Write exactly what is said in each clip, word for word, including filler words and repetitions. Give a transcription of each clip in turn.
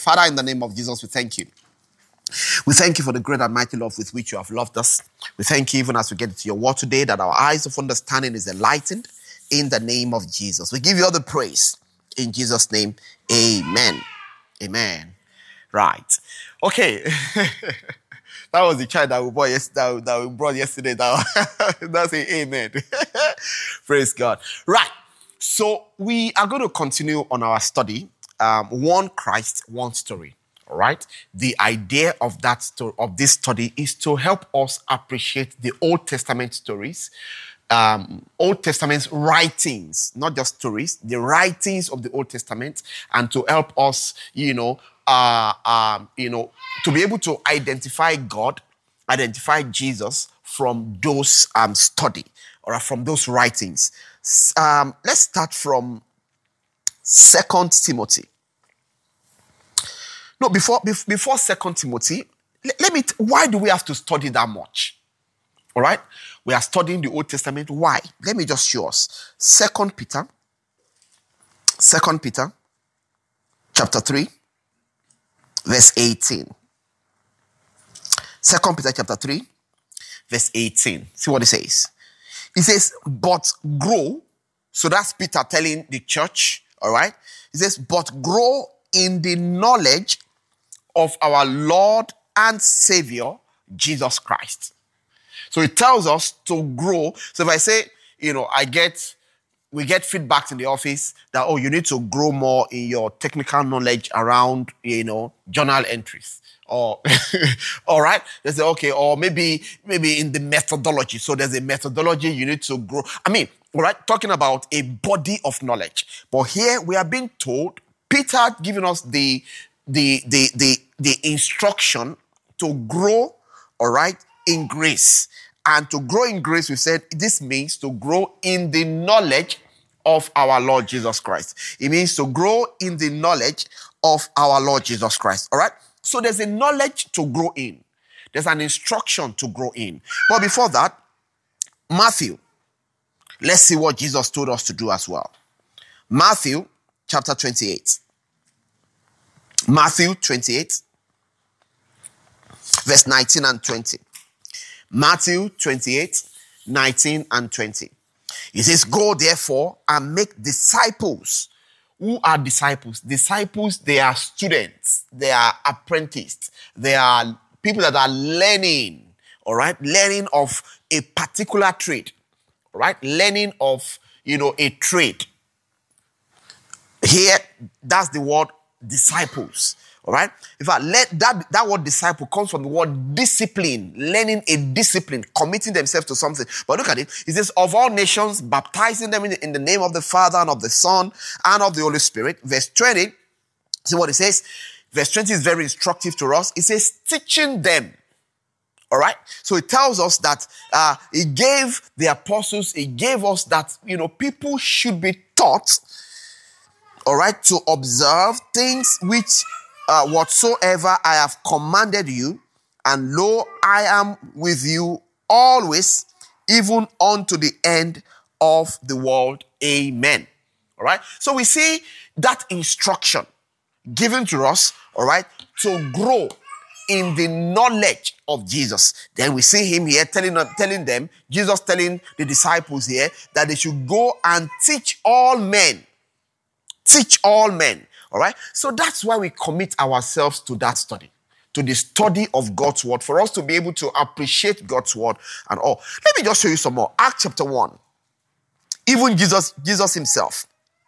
Father, in the name of Jesus, we thank you. We thank you for the great and mighty love with which you have loved us. We thank you even as we get into your word today that our eyes of understanding is enlightened in the name of Jesus. We give you all the praise in Jesus' name. Amen. Amen. Right. Okay. That was the child that we brought yesterday. That we brought yesterday. That, that's an amen. Praise God. Right. So we are going to continue on our study. Um, one Christ, one story. All right. The idea of that story, of this study, is to help us appreciate the Old Testament stories, um, Old Testament writings, not just stories, the writings of the Old Testament, and to help us, you know, uh, um, you know, to be able to identify God, identify Jesus from those um, study or from those writings. Um, let's start from Second Timothy. No, before before Second Timothy, let, let me. T- why do we have to study that much? All right, we are studying the Old Testament. Why? Let me just show us. Second Peter, Second Peter, chapter three, verse eighteen. Second Peter, chapter three, verse eighteen. See what it says. It says, "But grow." So that's Peter telling the church. All right. It says, "But grow in the knowledge of our Lord and Savior, Jesus Christ." So it tells us to grow. So if I say, you know, I get, we get feedback in the office that, oh, you need to grow more in your technical knowledge around, you know, journal entries. Or, all right, they say, okay, or maybe, maybe in the methodology. So there's a methodology you need to grow. I mean, all right, talking about a body of knowledge. But here we are being told, Peter giving us the the the the the instruction to grow, all right, in grace. And to grow in grace, we said this means to grow in the knowledge of our Lord Jesus Christ. It means to grow in the knowledge of our Lord Jesus Christ. All right. So there's a knowledge to grow in. There's an instruction to grow in. But before that, Matthew. Let's see what Jesus told us to do as well. Matthew chapter twenty-eight. Matthew twenty-eight, verse nineteen and twenty. Matthew twenty-eight, nineteen and twenty. It says, "Go therefore and make disciples." Who are disciples? Disciples, they are students. They are apprentices. They are people that are learning, all right? Learning of a particular trade, all right? Learning of, you know, a trade. Here, that's the word disciples. All right. In fact, let that, that word disciple comes from the word discipline, learning a discipline, committing themselves to something. But look at it. It says, "Of all nations, baptizing them in the, in the name of the Father and of the Son and of the Holy Spirit." Verse twenty. See what it says? Verse twenty is very instructive to us. It says, teaching them. All right. So it tells us that uh, he gave the apostles, he gave us that, you know, people should be taught, all right, to observe things which uh, whatsoever I have commanded you, and lo, I am with you always, even unto the end of the world. Amen. All right. So we see that instruction given to us, all right, to grow in the knowledge of Jesus. Then we see him here telling, telling them, Jesus telling the disciples here that they should go and teach all men. Teach all men. All right. So that's why we commit ourselves to that study, to the study of God's word, for us to be able to appreciate God's word and all. Let me just show you some more. Acts chapter one. Even Jesus, Jesus himself.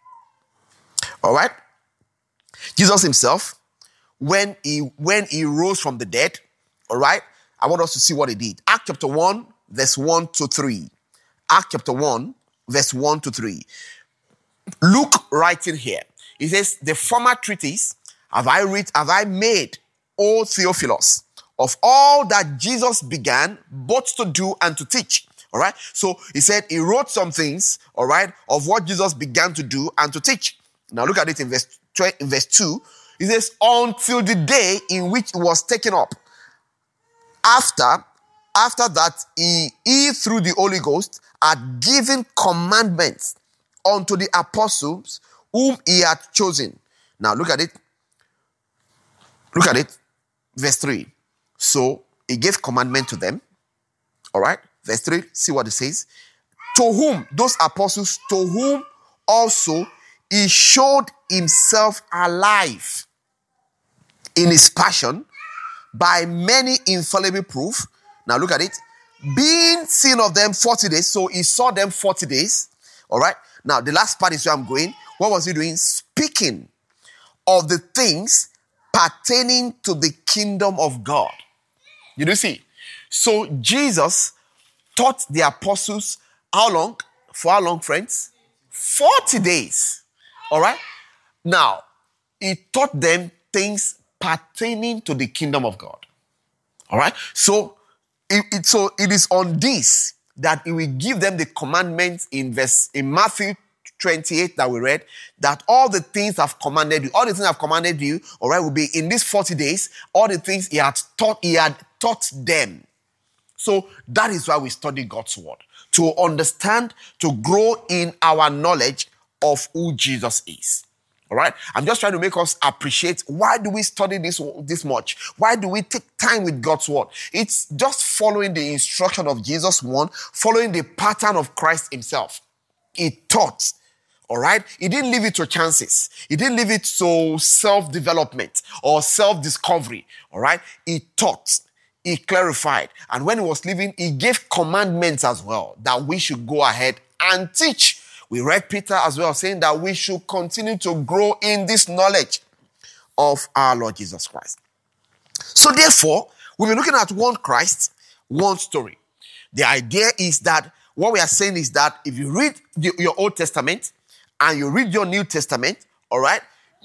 All right. Jesus himself, when he, when he rose from the dead, all right, I want us to see what he did. Acts chapter one, verse one to three. Acts chapter one, verse one to three. Luke writing here, he says, "The former treatise have I read, have I made, O Theophilus, of all that Jesus began both to do and to teach." All right. So he said he wrote some things, all right, of what Jesus began to do and to teach. Now look at it in verse, in verse two. He says, "Until the day in which it was taken up. After, after that, he, he through the Holy Ghost had given commandments unto the apostles whom he had chosen." Now look at it. Look at it. Verse three. So he gave commandment to them. All right. Verse three. See what it says. To whom, those apostles, to whom also he showed himself alive in his passion by many infallible proof. Now look at it. Being seen of them forty days. So he saw them forty days. All right. Now the last part is where I'm going. What was he doing? Speaking of the things pertaining to the kingdom of God. You do see? So Jesus taught the apostles how long? For how long, friends? forty days. All right? Now, he taught them things pertaining to the kingdom of God. All right? So it, it, so it is on this that he will give them the commandments in verse in Matthew twenty-eight that we read, that all the things I've commanded you, all the things I've commanded you, all right, will be in these forty days, all the things he had taught, he had taught them. So that is why we study God's word, to understand, to grow in our knowledge of who Jesus is. All right? I'm just trying to make us appreciate, why do we study this, this much? Why do we take time with God's word? It's just following the instruction of Jesus, one, following the pattern of Christ himself. He taught. All right? He didn't leave it to chances. He didn't leave it to self-development or self-discovery. All right? He taught. He clarified. And when he was leaving, he gave commandments as well that we should go ahead and teach. We read Peter as well saying that we should continue to grow in this knowledge of our Lord Jesus Christ. So therefore, we'll be looking at one Christ, one story. The idea is that what we are saying is that if you read the, your Old Testament and you read your New Testament, all right,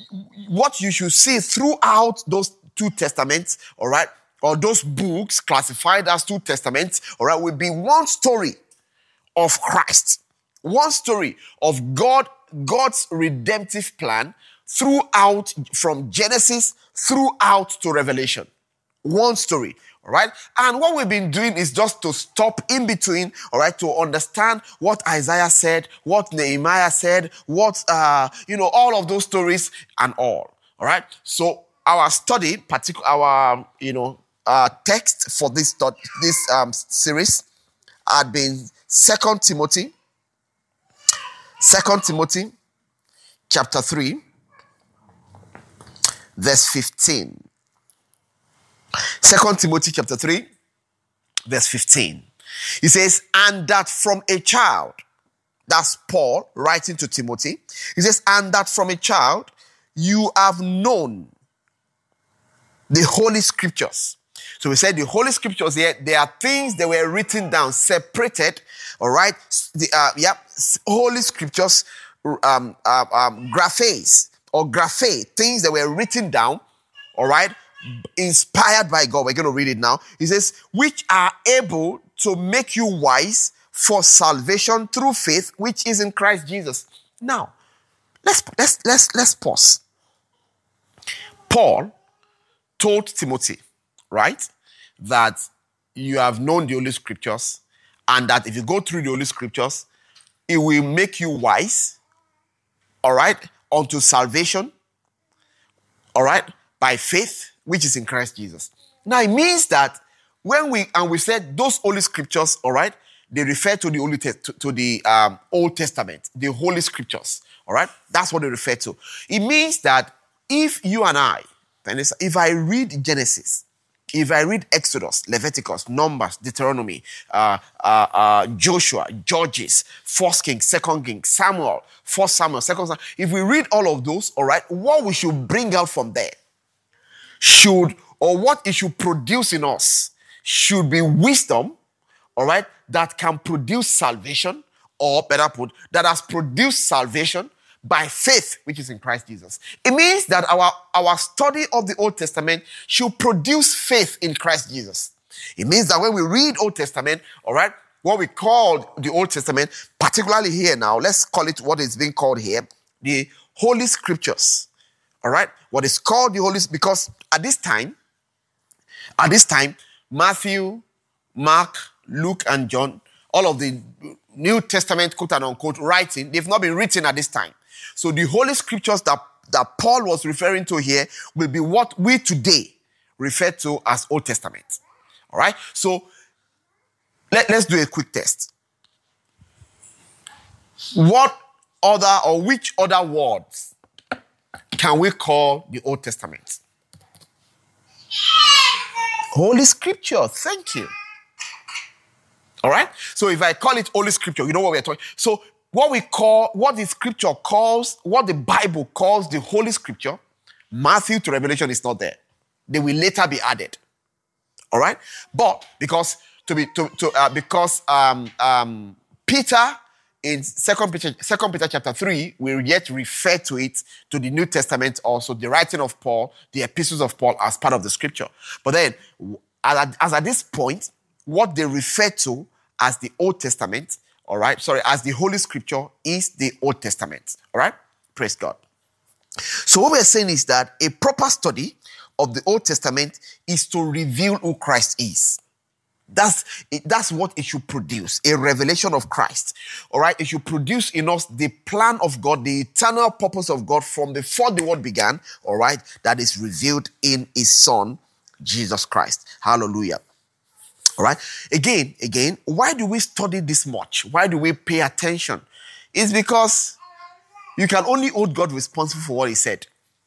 what you should see throughout those two testaments, all right, or those books classified as two testaments, all right, will be one story of Christ. One story of God, God's redemptive plan throughout, from Genesis throughout to Revelation. One story, all right? And what we've been doing is just to stop in between, all right, to understand what Isaiah said, what Nehemiah said, what, uh, you know, all of those stories and all, all right? So our study, particular, our, you know, uh, text for this, this um, series had been Second Timothy, Second Timothy chapter three, verse fifteen. Second Timothy chapter three, verse fifteen. He says, and that from a child, that's Paul writing to Timothy. He says, and that from a child you have known the Holy Scriptures. So we said the Holy Scriptures here, they are things that were written down, separated, all right? The, uh, yeah, Holy Scriptures, um, uh, um, graphes or graphe, things that were written down, all right? Inspired by God. We're going to read it now. He says, which are able to make you wise for salvation through faith, which is in Christ Jesus. Now, let's let's let's let's pause. Paul told Timothy, right, that you have known the Holy Scriptures, and that if you go through the Holy Scriptures, it will make you wise, all right, unto salvation, all right, by faith, which is in Christ Jesus. Now, it means that when we, and we said those Holy Scriptures, all right, they refer to the Holy to, to the um, Old Testament, the Holy Scriptures, all right? That's what they refer to. It means that if you and I, if I read Genesis, if I read Exodus, Leviticus, Numbers, Deuteronomy, uh, uh, uh, Joshua, Judges, First Kings, Second Kings, Samuel, First Samuel, Second Samuel, if we read all of those, all right, what we should bring out from there should, or what it should produce in us, should be wisdom, all right, that can produce salvation, or better put, that has produced salvation by faith, which is in Christ Jesus. It means that our, our study of the Old Testament should produce faith in Christ Jesus. It means that when we read Old Testament, all right, what we call the Old Testament, particularly here now, let's call it what is being called here, the Holy Scriptures. All right? What is called the Holy, because at this time, at this time, Matthew, Mark, Luke, and John, all of the New Testament, quote and unquote, writing, they've not been written at this time. So the Holy Scriptures that, that Paul was referring to here will be what we today refer to as Old Testament. All right? So let, let's do a quick test. What other or which other words can we call the Old Testament? Holy Scripture. Thank you. All right? So if I call it Holy Scripture, you know what we're talking. So what we call, what the Scripture calls, what the Bible calls the Holy Scripture, Matthew to Revelation is not there. They will later be added. All right? But because to be to, to uh, because um, um, Peter in Second Peter, Second Peter chapter three will yet refer to it to the New Testament also, the writing of Paul, the epistles of Paul as part of the Scripture. But then, as at, as at this point, what they refer to as the Old Testament, all right, sorry, as the Holy Scripture is the Old Testament, all right? Praise God. So what we're saying is that a proper study of the Old Testament is to reveal who Christ is. That's, it, that's what it should produce, a revelation of Christ, all right? It should produce in us the plan of God, the eternal purpose of God from before the world began, all right, that is revealed in his Son, Jesus Christ. Hallelujah. All right. Again, again, why do we study this much? Why do we pay attention? It's because you can only hold God responsible for what he said.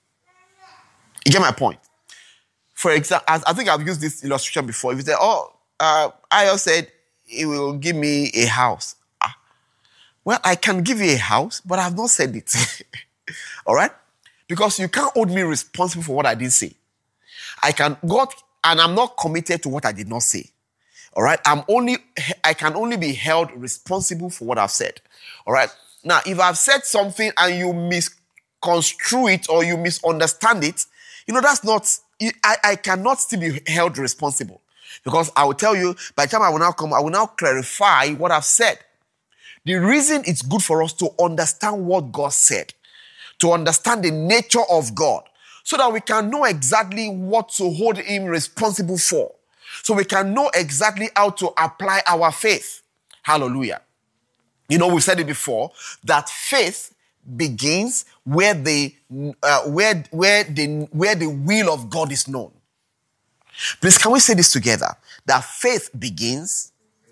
You get my point? For example, I think I've used this illustration before. If you say, oh, uh, Ayo said he will give me a house. Ah. Well, I can give you a house, but I have not said it. All right? Because you can't hold me responsible for what I didn't say. I can, God, and I'm not committed to what I did not say. All right, I'm only, I can only be held responsible for what I've said. All right. Now, if I've said something and you misconstrue it or you misunderstand it, you know, that's not, I, I cannot still be held responsible because I will tell you by the time I will now come, I will now clarify what I've said. The reason it's good for us to understand what God said, to understand the nature of God, so that we can know exactly what to hold him responsible for. So we can know exactly how to apply our faith. Hallelujah. You know, we've said it before, that faith begins where the, uh, where, where, the, where the will of God is known. Please, can we say this together? That faith begins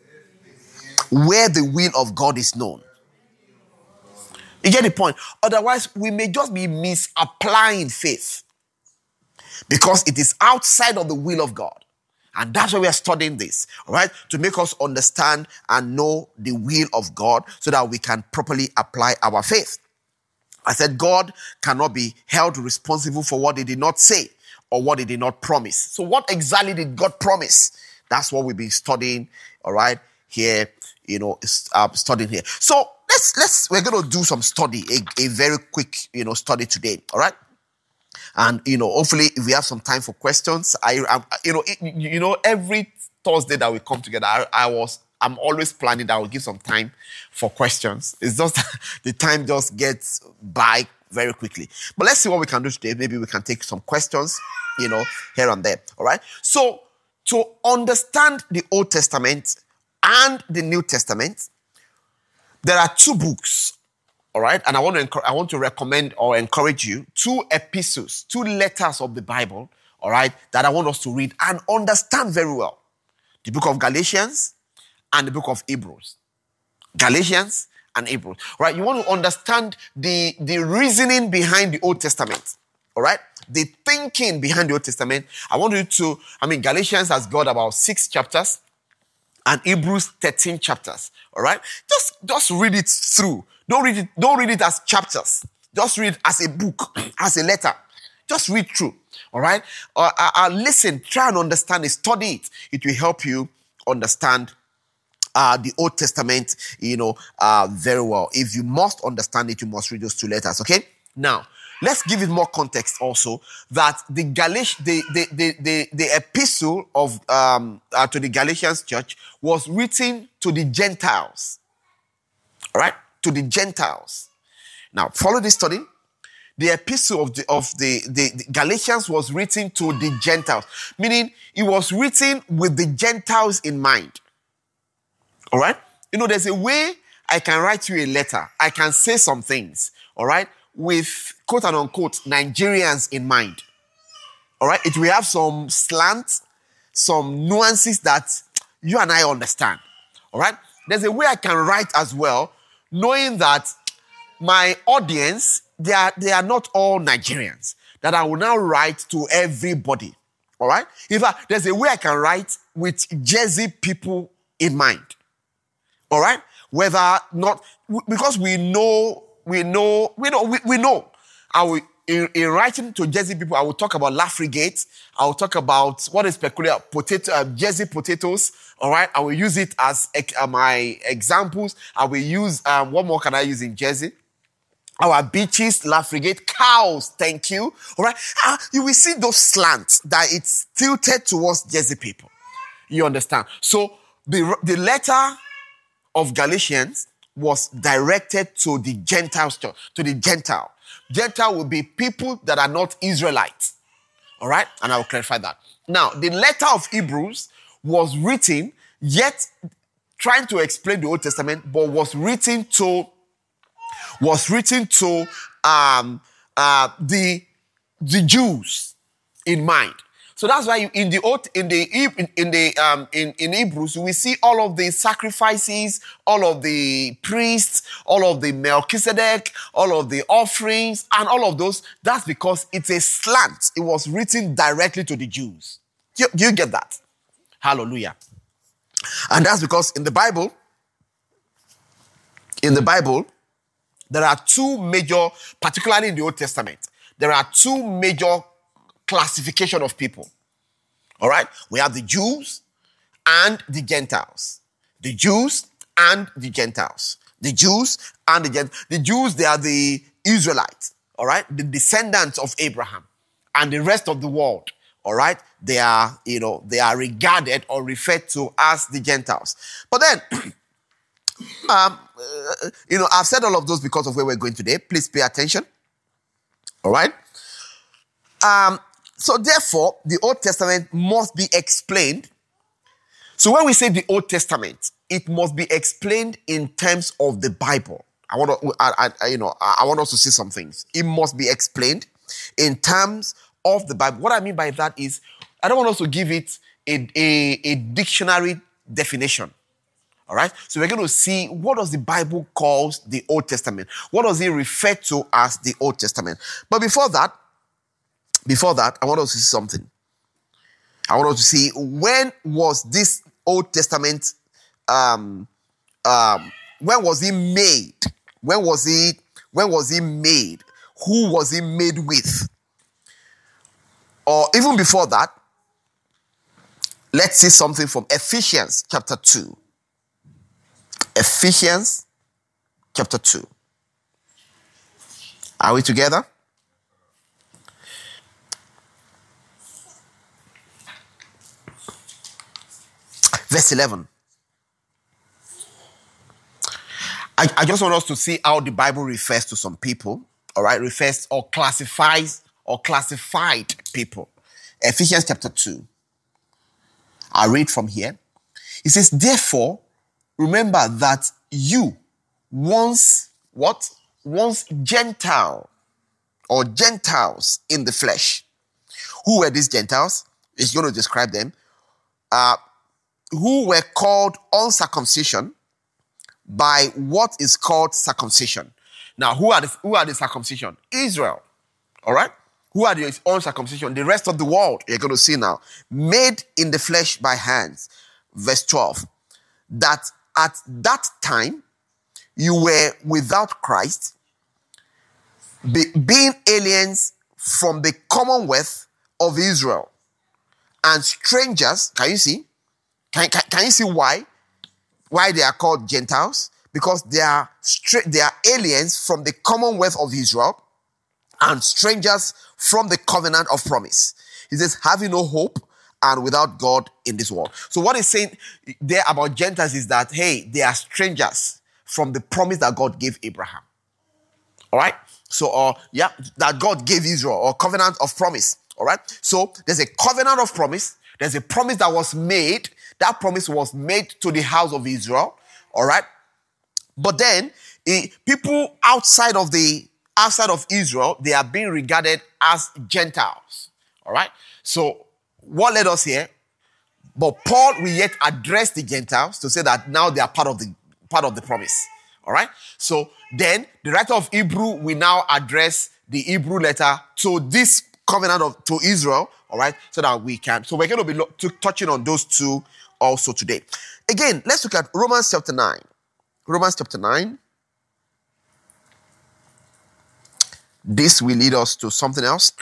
where the will of God is known. You get the point? Otherwise, we may just be misapplying faith because it is outside of the will of God. And that's why we are studying this, all right? To make us understand and know the will of God so that we can properly apply our faith. I said God cannot be held responsible for what he did not say or what he did not promise. So what exactly did God promise? That's what we've been studying, all right, here, you know, uh, studying here. So let's, let's, we're going to do some study, a, a very quick, you know, study today, all right? And, you know, hopefully if we have some time for questions, I, I you know, it, you know, every Thursday that we come together, I, I was, I'm always planning that I will give some time for questions. It's just the time just gets by very quickly. But let's see what we can do today. Maybe we can take some questions, you know, here and there. All right. So to understand the Old Testament and the New Testament, there are two books. All right, and I want to encourage, I want to recommend or encourage you two epistles, two letters of the Bible, all right, that I want us to read and understand very well. The book of Galatians and the book of Hebrews. Galatians and Hebrews. All right, you want to understand the, the reasoning behind the Old Testament. All right, the thinking behind the Old Testament. I want you to, I mean, Galatians has got about six chapters and Hebrews thirteen chapters. All right, just, just read it through. Don't read it, don't read it as chapters. Just read it as a book, as a letter. Just read through, all right? Uh, uh, uh, listen, try and understand it, study it. It will help you understand uh, the Old Testament, you know, uh, very well. If you must understand it, you must read those two letters, okay? Now, let's give it more context also, that the Galatians, the, the, the, the, the epistle of um, uh, to the Galatians church was written to the Gentiles, all right? To the Gentiles. Now, follow this study. The epistle of the of the, the, the Galatians was written to the Gentiles, meaning it was written with the Gentiles in mind. All right? You know, there's a way I can write you a letter. I can say some things, all right, with quote and unquote Nigerians in mind. All right? It will have some slant, some nuances that you and I understand. All right? There's a way I can write as well, knowing that my audience, they are, they are not all Nigerians, that I will now write to everybody. All right? In fact, there's a way I can write with Jersey people in mind. All right? Whether not, because we know, we know, we know, we, we know. I will, in, in writing to Jersey people, I will talk about Lafrigate. I will talk about what is peculiar, potato, uh, Jersey potatoes. All right? I will use it as uh, my examples. I will use, um, what more can I use in Jersey? Our beaches, Lafrigate, cows, thank you. All right? Uh, you will see those slants that it's tilted towards Jersey people. You understand? So the, the letter of Galatians was directed to the Gentiles, to the Gentile. Gentile will be people that are not Israelites. All right? And I will clarify that. Now, the letter of Hebrews was written, yet trying to explain the Old Testament, but was written to was written to um, uh, the, the Jews in mind. So that's why you, in the old, in the in, in the um, in, in Hebrews, we see all of the sacrifices, all of the priests, all of the Melchizedek, all of the offerings, and all of those. That's because it's a slant. It was written directly to the Jews. Do you, do you get that? Hallelujah. And that's because in the Bible, in the Bible, there are two major, particularly in the Old Testament, there are two major classification of people. All right? We have the Jews and the Gentiles. The Jews and the Gentiles. The Jews and the Gentiles. The Jews, they are the Israelites. All right? The descendants of Abraham. And the rest of the world. All right? They are, you know, they are regarded or referred to as the Gentiles. But then, um, uh, you know, I've said all of those because of where we're going today. Please pay attention. All right? Um, so therefore, the Old Testament must be explained. So when we say the Old Testament, it must be explained in terms of the Bible. I want to, I, I, you know, I want us to see some things. It must be explained in terms of the Bible. What I mean by that is, I don't want us to give it a, a, a dictionary definition. All right? So we're going to see, what does the Bible call the Old Testament? What does it refer to as the Old Testament? But before that, before that, I want us to see something. I want us to see, when was this Old Testament, um, um, when was it made? When was it, when was it made? Who was it made with? Or even before that, let's see something from Ephesians chapter two. Ephesians chapter two. Are we together? Verse eleven. I, I just want us to see how the Bible refers to some people, all right? Refers or classifies or classified people. Ephesians chapter two. I'll read from here. It says, therefore, remember that you once, what? Once Gentile or Gentiles in the flesh. Who were these Gentiles? It's going to describe them. Uh, who were called uncircumcision by what is called circumcision. Now, who are the, who are the circumcision? Israel. All right? Who are the uncircumcision? The rest of the world, you're going to see now. Made in the flesh by hands. Verse twelve. That at that time, you were without Christ, be, being aliens from the commonwealth of Israel and strangers. Can you see? Can, can, can you see why? Why they are called Gentiles? Because they are stra- they are aliens from the commonwealth of Israel and strangers from the covenant of promise. He says, having no hope and without God in this world. So what he's saying there about Gentiles is that, hey, they are strangers from the promise that God gave Abraham. All right? So, or, uh, yeah, that God gave Israel, or covenant of promise. All right? So there's a covenant of promise. There's a promise that was made. That promise was made to the house of Israel. All right? But then, eh, people outside of the outside of Israel, they are being regarded as Gentiles. All right? So, what led us here? But Paul will yet address the Gentiles to say that now they are part of the part of the promise. All right? So, then the writer of Hebrew will now address the Hebrew letter to this covenant of to Israel. All right? So that we can. So, we're going to be lo- to, touching on those two also today. Again, let's look at Romans chapter nine. Romans chapter nine. This will lead us to something else.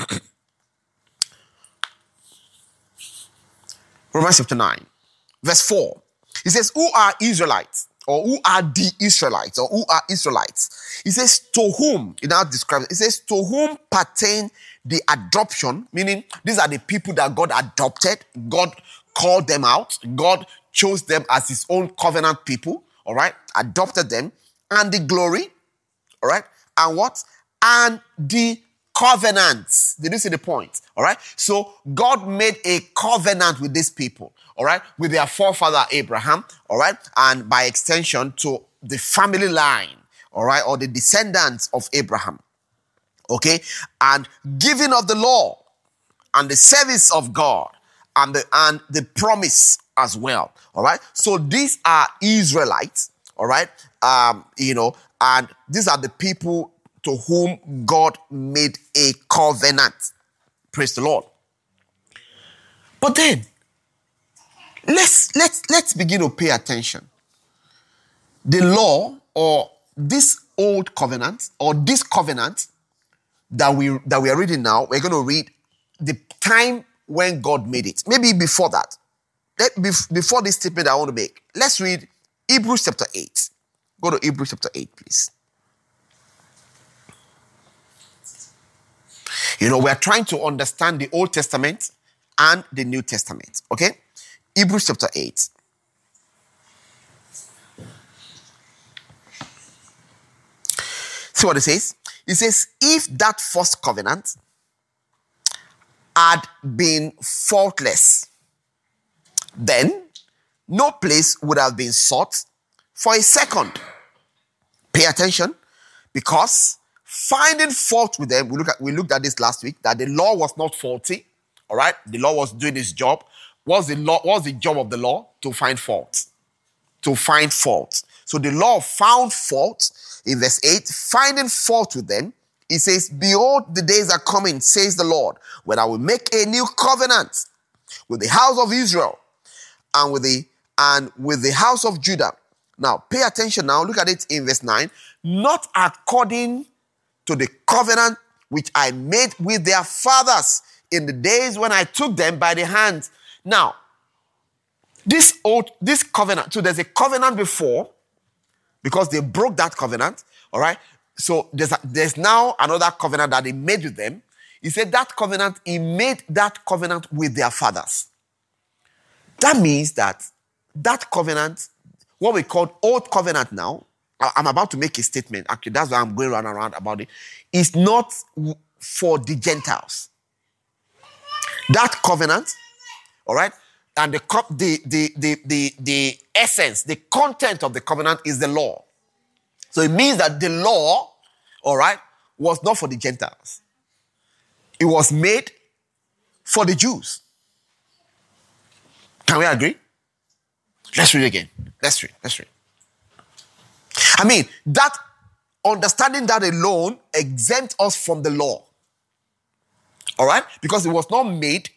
Romans chapter nine, verse four. It says, who are Israelites? Or who are the Israelites? Or who are Israelites? It says, to whom, it now describes it. It says, to whom pertain the adoption, meaning these are the people that God adopted. God called them out. God chose them as his own covenant people. All right? Adopted them. And the glory. All right? And what? And the covenants. Did you see the point? All right. So God made a covenant with these people. All right. With their forefather Abraham. All right. And by extension to the family line. All right. Or the descendants of Abraham. Okay. And giving of the law and the service of God and the, and the promise as well. All right. So these are Israelites. All right. Um, you know, and these are the people to whom God made a covenant. Praise the Lord. But then, let's, let's, let's begin to pay attention. The law or this old covenant or this covenant that we, that we are reading now, we're going to read the time when God made it. Maybe before that. Let, before this statement I want to make, let's read Hebrews chapter eight. Go to Hebrews chapter eight, please. You know, we're trying to understand the Old Testament and the New Testament. Okay? Hebrews chapter eight. See what it says? It says, if that first covenant had been faultless, then no place would have been sought for a second. Pay attention, because finding fault with them, we look at we looked at this last week, that the law was not faulty. All right, the law was doing its job. What's the law? What's the job of the law? To find fault. To find fault. So the law found fault in verse eight, finding fault with them. It says, behold, the days are coming, says the Lord, when I will make a new covenant with the house of Israel and with the and with the house of Judah. Now, pay attention now. Look at it in verse nine. Not according to the covenant which I made with their fathers in the days when I took them by the hand. Now, this old, this covenant, so there's a covenant before, because they broke that covenant, all right? So there's, a, there's now another covenant that he made with them. He said that covenant, he made that covenant with their fathers. That means that that covenant, what we call old covenant now, I'm about to make a statement. Actually, that's why I'm going round and round about it. It's not for the Gentiles. That covenant, all right, and the the the the the, the essence, the content of the covenant is the law. So it means that the law, all right, was not for the Gentiles. It was made for the Jews. Can we agree? Let's read again. Let's read. Let's read. I mean, that understanding that alone exempts us from the law. All right? Because it was not made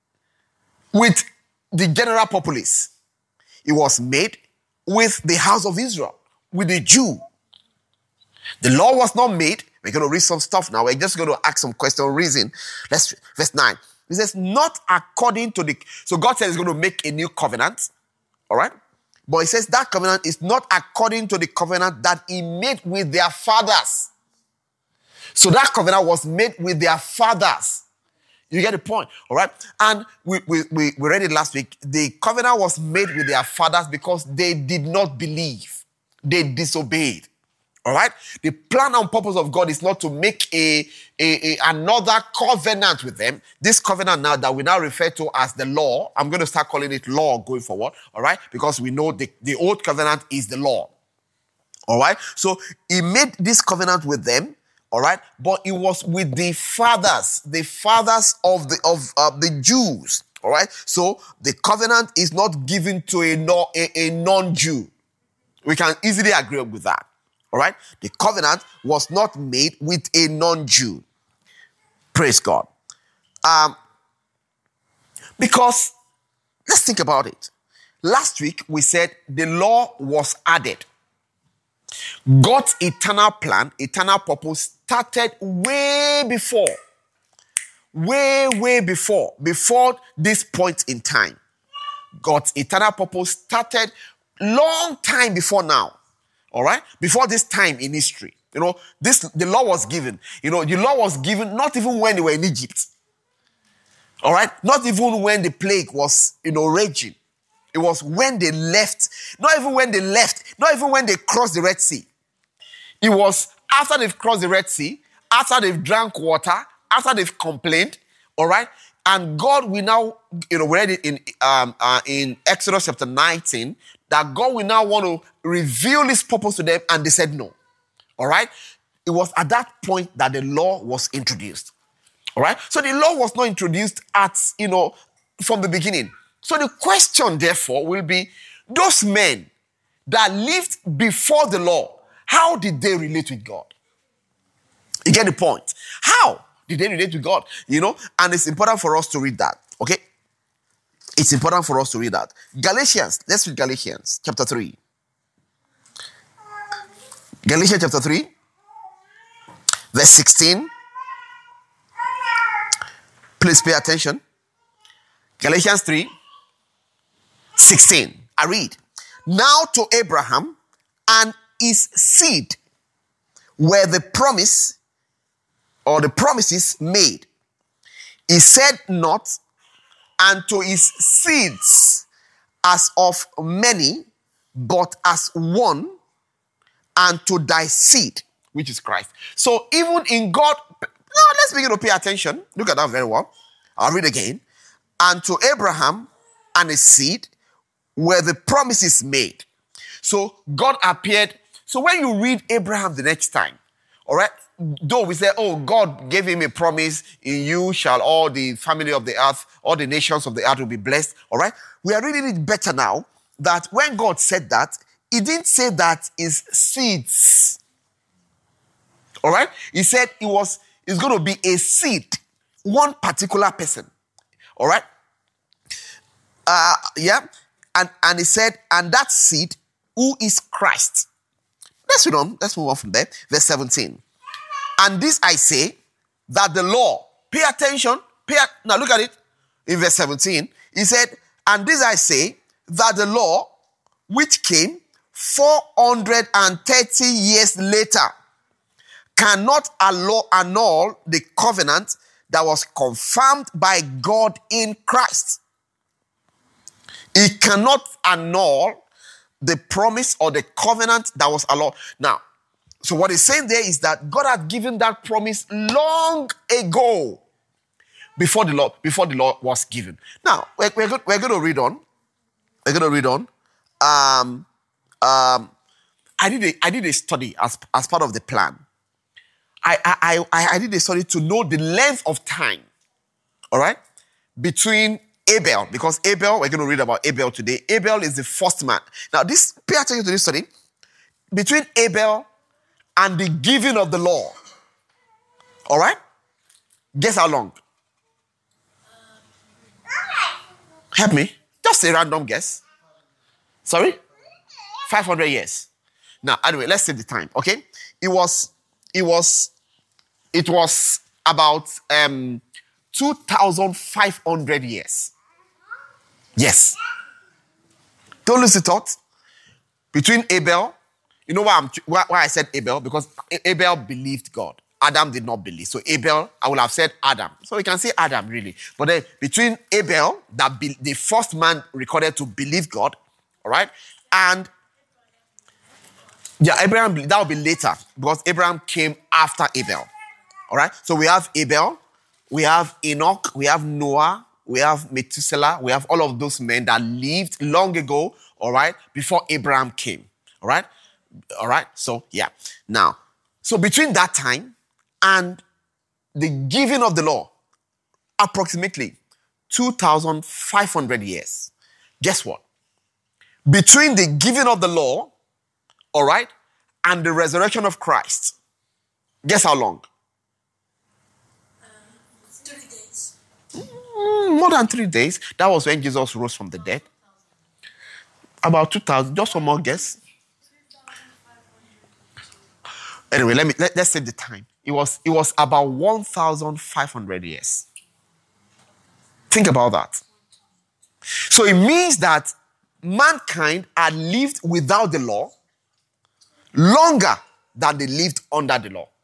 with the general populace. It was made with the house of Israel, with the Jew. The law was not made. We're going to read some stuff now. We're just going to ask some question reason. Let's read. Verse nine. It says, not according to the... So God says he's going to make a new covenant. All right? But he says that covenant is not according to the covenant that he made with their fathers. So that covenant was made with their fathers. You get the point, all right? And we, we, we, we read it last week. The covenant was made with their fathers because they did not believe. They disobeyed, all right? The plan and purpose of God is not to make a, a, a another covenant with them. This covenant now that we now refer to as the law, I'm going to start calling it law going forward, all right? Because we know the, the old covenant is the law, all right? So he made this covenant with them, all right? But it was with the fathers, the fathers of the of uh, the Jews, all right? So the covenant is not given to a, no, a, a non-Jew. We can easily agree with that, all right? The covenant was not made with a non-Jew. Praise God. Um, because, let's think about it. Last week, we said the law was added. God's eternal plan, eternal purpose started way before. Way, way before. Before this point in time. God's eternal purpose started long time before now. All right? Before this time in history. You know, this the law was given. You know, the law was given not even when they were in Egypt. All right? Not even when the plague was, you know, raging. It was when they left. Not even when they left. Not even when they crossed the Red Sea. It was after they've crossed the Red Sea, after they've drank water, after they've complained, all right? And God will now, you know, we read it in, um, uh, in Exodus chapter nineteen, that God will now want to reveal his purpose to them, and they said no, all right? It was at that point that the law was introduced, all right? So the law was not introduced at, you know, from the beginning. So the question, therefore, will be, those men that lived before the law, how did they relate with God? You get the point. How did they relate with God? You know, and it's important for us to read that, okay? It's important for us to read that. Galatians, let's read Galatians chapter three. Galatians chapter three, verse sixteen. Please pay attention. Galatians three, sixteen. I read. Now to Abraham and his seed were the promise or the promises made. He said not, and to his seeds as of many, but as one, and to thy seed, which is Christ. So even in God, now let's begin to pay attention. Look at that very well. I'll read again. And to Abraham and his seed were the promises made. So God appeared. So when you read Abraham the next time, all right, though we say, oh, God gave him a promise, in you shall all the family of the earth, all the nations of the earth will be blessed, all right? We are reading it better now, that when God said that, he didn't say that his seeds, all right? He said it was, it's going to be a seed, one particular person, all right? Uh, yeah, and, and he said, and that seed, who is Christ? Let's read on. Let's move on from there. Verse seventeen. And this I say, that the law, pay attention, pay, now look at it, in verse seventeen, he said, and this I say, that the law, which came four hundred thirty years later, cannot annul the covenant that was confirmed by God in Christ. It cannot annul the promise or the covenant that was allowed. Now, so what he's saying there is that God had given that promise long ago, before the law, before the law was given. Now, we're, we're, go, we're going to read on. We're going to read on. Um, um, I did a, I did a study as, as part of the plan. I, I, I, I did a study to know the length of time, all right, between Abel, because Abel, we're going to read about Abel today. Abel is the first man. Now, this, pay attention to this study. Between Abel and the giving of the law, all right? Guess how long? Help me. Just a random guess. Sorry? five hundred years. Now, anyway, let's save the time, okay? It was, it was, it was about um, two thousand five hundred years. Yes. Don't lose the thought. Between Abel, you know why, I'm, why, why I said Abel? Because Abel believed God. Adam did not believe. So Abel, I would have said Adam. So we can say Adam, really. But then between Abel, that be, the first man recorded to believe God, all right, and yeah, Abraham, that will be later, because Abraham came after Abel, all right? So we have Abel, we have Enoch, we have Noah, we have Methuselah, we have all of those men that lived long ago, all right, before Abraham came, all right? All right, so yeah. Now, so between that time and the giving of the law, approximately two thousand five hundred years. Guess what? Between the giving of the law, all right, and the resurrection of Christ, guess how long? Um, three days. Mm, more than three days. That was when Jesus rose from the dead. About two thousand. Just one more guess. Anyway, let me let, let's save the time. It was it was about one thousand five hundred years. Think about that. So it means that mankind had lived without the law longer than they lived under the law.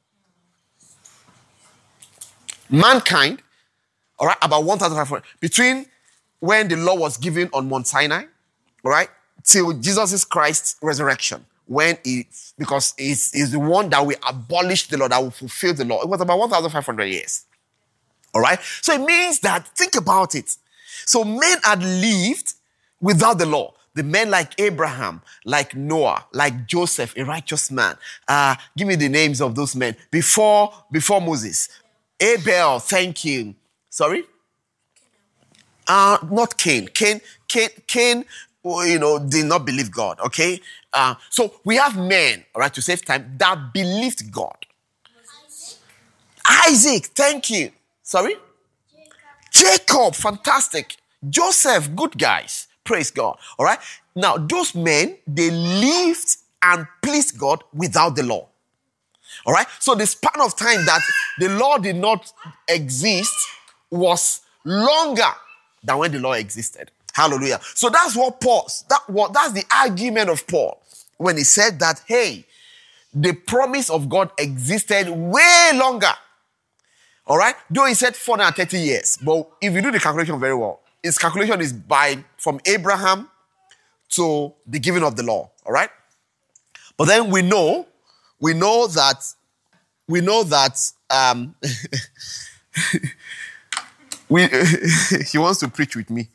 Mankind, all right, about one thousand five hundred, between when the law was given on Mount Sinai, all right, till Jesus Christ's resurrection, when he, because he's, he's the one that will abolish the law, that will fulfill the law. It was about one thousand five hundred years. All right? So it means that, think about it. So men had lived without the law. The men like Abraham, like Noah, like Joseph, a righteous man. Uh, give me the names of those men. Before, before Moses. Abel, thank you. Sorry? Uh, not Cain. Cain, Cain, Cain, you know, did not believe God, okay? Uh, so we have men, all right, to save time, that believed God. Isaac, Isaac thank you. Sorry? Jacob. Jacob, fantastic. Joseph, good guys. Praise God. All right? Now, those men, they lived and pleased God without the law. All right? So the span of time that the law did not exist was longer than when the law existed. Hallelujah. So that's what Paul, that what that's the argument of Paul when he said that, hey, the promise of God existed way longer. All right? Though he said four hundred thirty years. But if you do the calculation very well, his calculation is by from Abraham to the giving of the law. All right? But then we know, we know that, we know that, um, we, he wants to preach with me.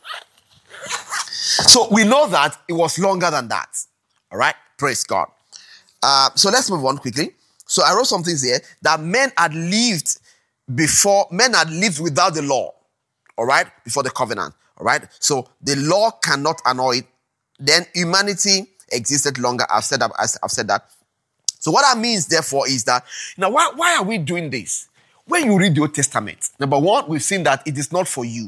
So we know that it was longer than that. All right? Praise God. Uh, so let's move on quickly. So I wrote some things here that men had lived before, men had lived without the law. All right? Before the covenant. All right? So the law cannot annul it. Then humanity existed longer. I've said that. I've said that. So what that means, therefore, is that, now, why, why are we doing this? When you read the Old Testament, number one, we've seen that it is not for you.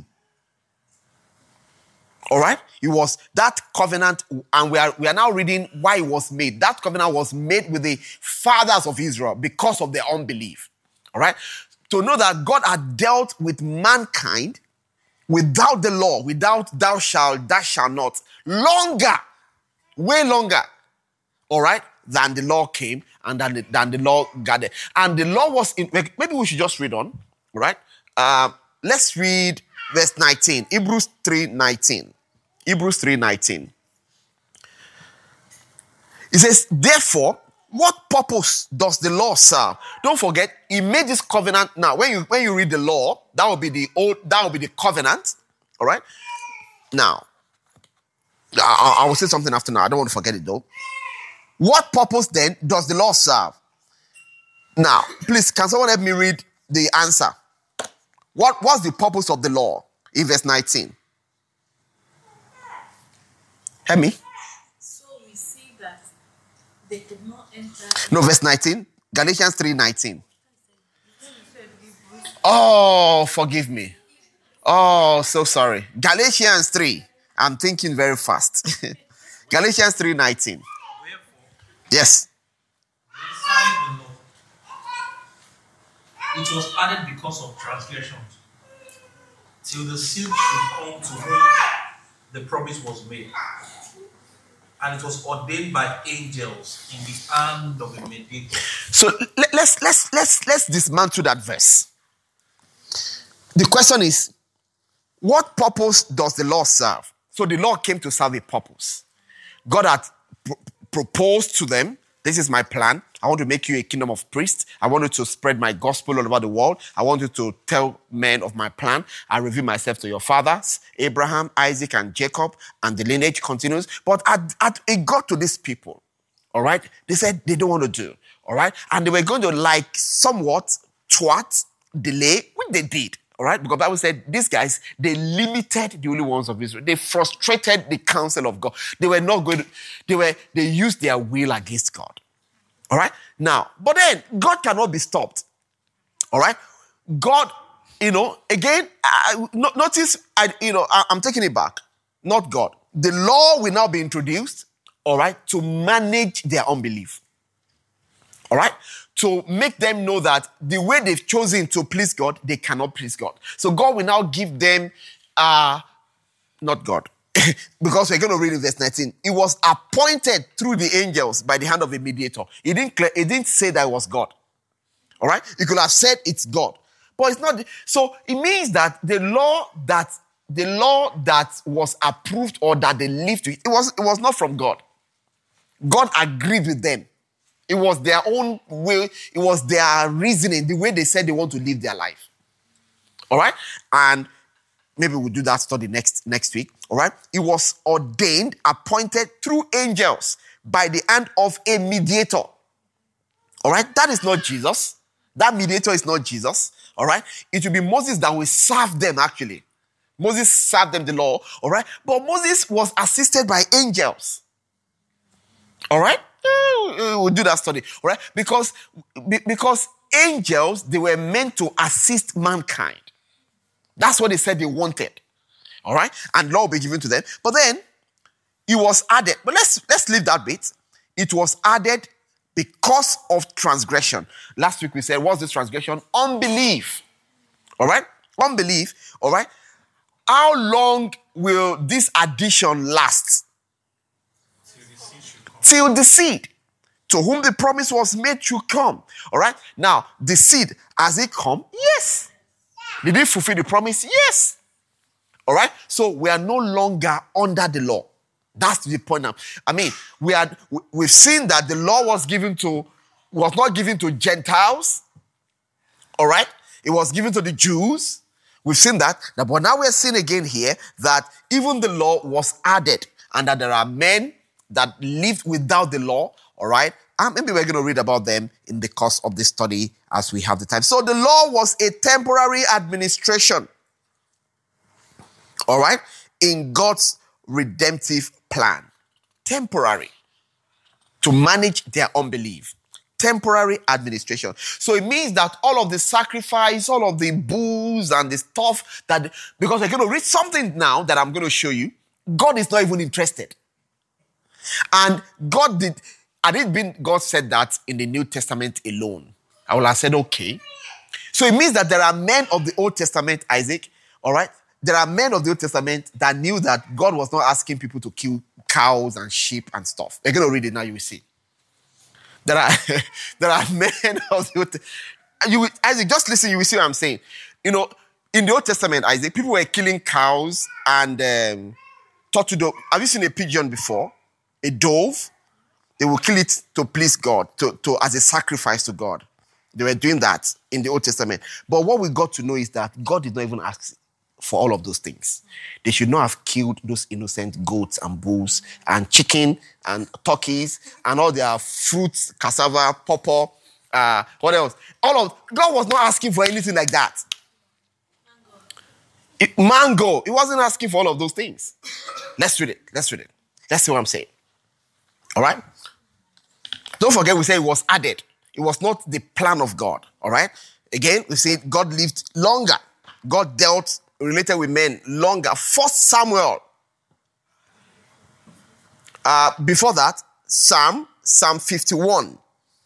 All right? It was that covenant, and we are, we are now reading why it was made. That covenant was made with the fathers of Israel because of their unbelief. All right? To know that God had dealt with mankind without the law, without thou shalt, thou shalt not, longer, way longer, all right, than the law came and than the, than the law gathered. And the law was, in, maybe we should just read on, all right? Uh, let's read verse nineteen, Hebrews three nineteen. Hebrews three nineteen. It says, therefore, what purpose does the law serve? Don't forget, he made this covenant. Now, when you when you read the law, that will be the old, that will be the covenant. All right. Now, I, I will say something after now. I don't want to forget it though. What purpose then does the law serve? Now, please, can someone help me read the answer? What was the purpose of the law in verse nineteen? Help me. So we see that they could not enter. No, verse nineteen. Galatians three nineteen. Oh, forgive me. Oh, so sorry. Galatians three. I'm thinking very fast. Galatians three nineteen. Yes. Beside the law, it was added because of transgressions, till the seed should come to whom the promise was made. And it was ordained by angels in the hand of a mediator. So let, let's let's let's let's dismantle that verse. The question is, what purpose does the law serve? So the law came to serve a purpose. God had pr- proposed to them, this is my plan. I want to make you a kingdom of priests. I want you to spread my gospel all over the world. I want you to tell men of my plan. I reveal myself to your fathers, Abraham, Isaac, and Jacob, and the lineage continues. But at, at, it got to these people, all right? They said they don't want to do. All right? And they were going to like somewhat thwart, delay, which they did. All right? Because the Bible said these guys, they limited the Holy Ones of Israel. They frustrated the counsel of God. They were not going to, they were, they used their will against God. All right? Now, but then, God cannot be stopped. All right? God, you know, again, I, no, notice, I, you know, I, I'm taking it back. Not God. The law will now be introduced, all right, to manage their unbelief. All right? To make them know that the way they've chosen to please God, they cannot please God. So God will now give them, uh, not God, because we're going to read in verse nineteen. It was appointed through the angels by the hand of a mediator. He didn't, he didn't say that it was God. All right? He could have said it's God. But it's not. So it means that the law that the law that was approved or that they lived with, it was, it was not from God. God agreed with them. It was their own way. It was their reasoning, the way they said they want to live their life. All right? And maybe we'll do that study next, next week. All right? It was ordained, appointed through angels by the hand of a mediator. All right? That is not Jesus. That mediator is not Jesus. All right? It will be Moses that will serve them, actually. Moses served them the law. All right? But Moses was assisted by angels. All right? We'll do that study, all right? Because, because angels, they were meant to assist mankind. That's what they said they wanted, all right? And law will be given to them. But then, it was added. But let's, let's leave that bit. It was added because of transgression. Last week we said, what's this transgression? Unbelief, all right? Unbelief, all right? How long will this addition last? Till the seed, to whom the promise was made, should come. All right? Now, the seed, has it come? Yes. Did it fulfill the promise? Yes. All right? So, we are no longer under the law. That's the point now. I mean, we had, we've seen that the law was given to, was not given to Gentiles. All right? It was given to the Jews. We've seen that. But now we're seeing again here that even the law was added and that there are men that lived without the law, all right? And maybe we're going to read about them in the course of this study as we have the time. So the law was a temporary administration, all right, in God's redemptive plan. Temporary. To manage their unbelief. Temporary administration. So it means that all of the sacrifice, all of the bulls and the stuff that, because we're going to read something now that I'm going to show you, God is not even interested. And God did, had it been God said that in the New Testament alone, I would have said, okay. So it means that there are men of the Old Testament, Isaac, all right? There are men of the Old Testament that knew that God was not asking people to kill cows and sheep and stuff. We're going to read it now, you will see. There are, there are men of the Old Testament. You will, Isaac, just listen, you will see what I'm saying. You know, in the Old Testament, Isaac, people were killing cows and um, turtle. Have you seen a pigeon before? A dove, they will kill it to please God, to, to as a sacrifice to God. They were doing that in the Old Testament. But what we got to know is that God did not even ask for all of those things. They should not have killed those innocent goats and bulls and chicken and turkeys and all their fruits, cassava, pawpaw, uh, what else? All of God was not asking for anything like that. Mango. It, mango. He wasn't asking for all of those things. Let's read it. Let's read it. Let's see what I'm saying. All right? Don't forget we said it was added. It was not the plan of God. All right? Again, we said God lived longer. God dealt, related with men longer. First Samuel. Uh, before that, Psalm, Psalm fifty-one.